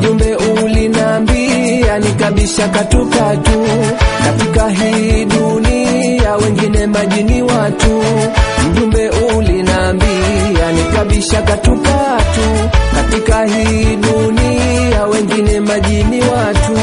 Mjumbe ulinambia nikabisha katukatu, katika hii dunia wengine majini watu. Mjumbe ulinambia nikabisha katukatu, katika hii dunia wengine majini watu.